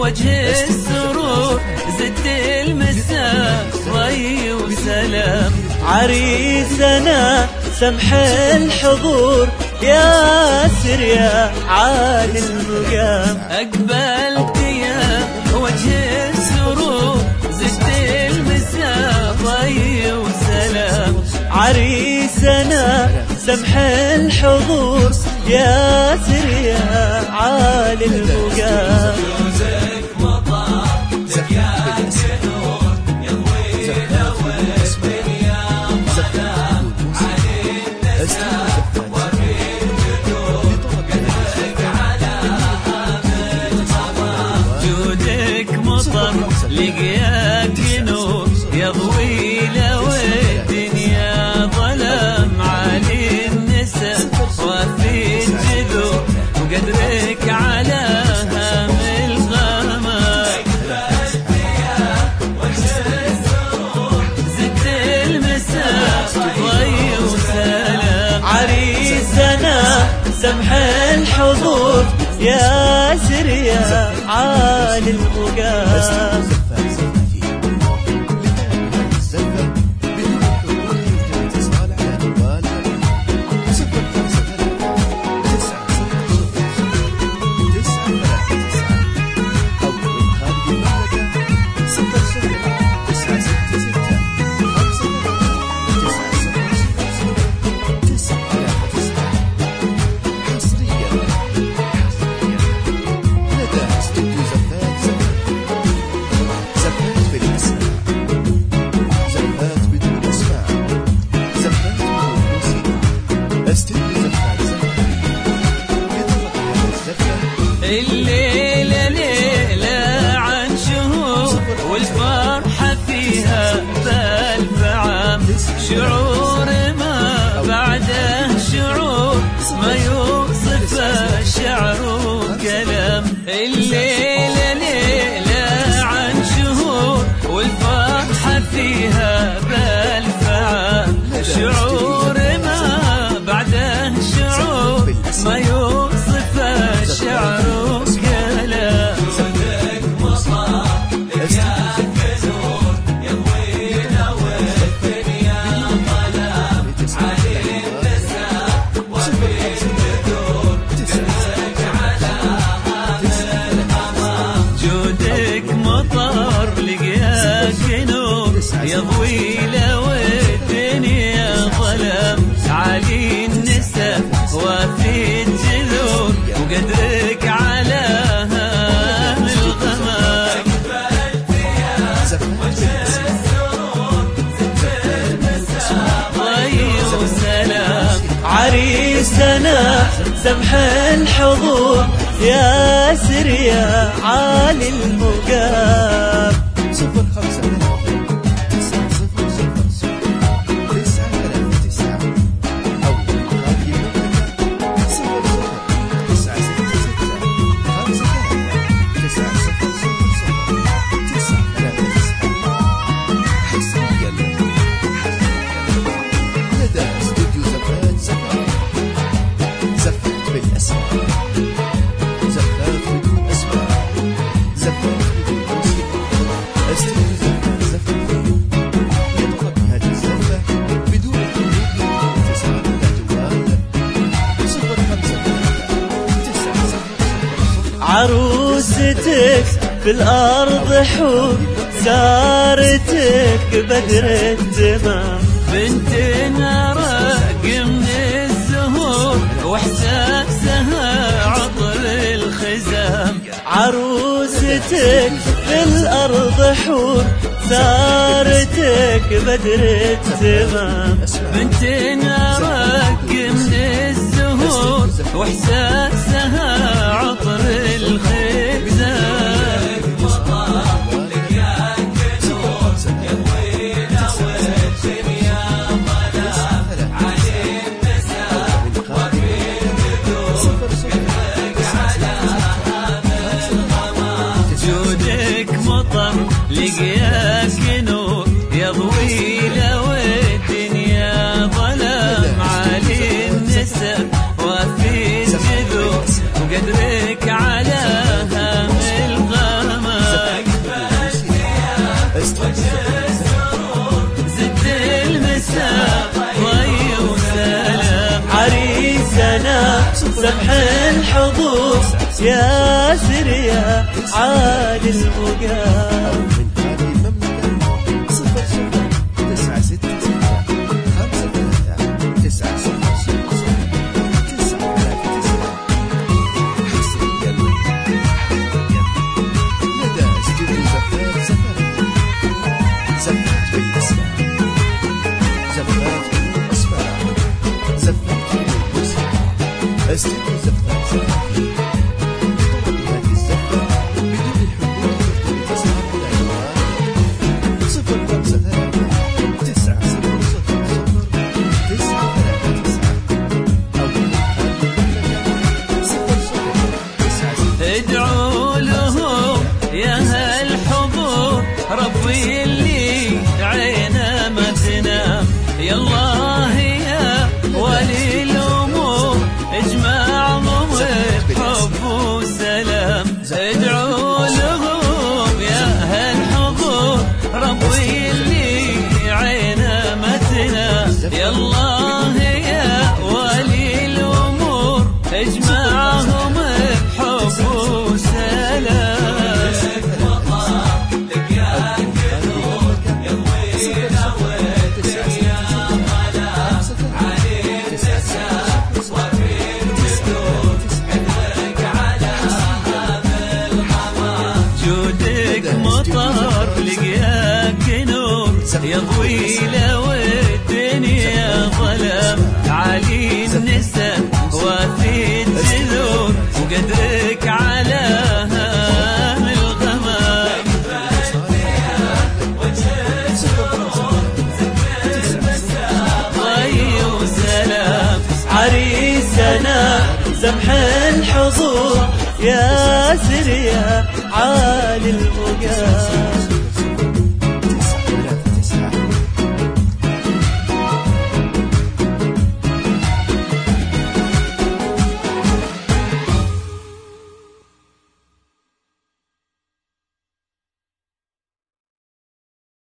وجه السرور زدت المساء ضي وسلام. عريسنا سمح الحضور ياسر يا عالي المقام. أقبلت يا وجه السرور زدت المساء ضي وسلام. عريسنا سمح الحضور ياسر يا عالي المقام. لقياك نور يضوي له الدنيا ظلام. عالي النساء وفي الجذور وقدرك على هام الغمام. زدت المساء ضي وسلام. عريسنا سمح الحضور ياسر يا عالي المقام. الليلة ليلة عن شهور والفرحة فيها بألف عام. شعور ما بعده شعور ما يوصف الشعر وكلام. الليلة ليلة عن شهور والفرحة فيها بألف عام. شعور ما بعده شعور ما يوصف الشعر وكلام. جودك مطر لقياك نور يضوي له الدنيا ظلام. عالي النساء وفي الجذور وقدرك على هام الغمام. ضي وسلام. عريسنا سمح الحضور ياسر يا عالي المقام. عروستك في الأرض حور سارتك بدر التمام. بنت رق من الزهور واحساسها عطر الخزام. عروستك في الأرض حور سارتك بدر التمام. بنت رق من الزهور واحساسها عطر الخزام. جودك مطر لقياك نور يضوي له الدنيا ظلام. عالي النساء وفي الجذور وقدرك على هام الغمام. زد المساء ضي وسلام عريسنا سمح الحضور ياسر يا عالي المقام استدي زفات زفاتي هذه الزفة بدون الحدود تسعة العنوان 053 ادعوا لهم يا هالحضور ربي اللي عينه ما تنام يا الله يا ولي الأمور اجمعهم بحب وسلام ادعوا لهم يا هالحضور ربي اللي عينه ما تنام يا الله يا ولي الأمور اجمعهم بحب وسلام مطر لقياك نور يضوي له الدنيا ظلام علي النساء وفي الجذور وقدرك على هام الغمام ضي وسلام عريسنا سمح الحضور ياسر يا عالي المقام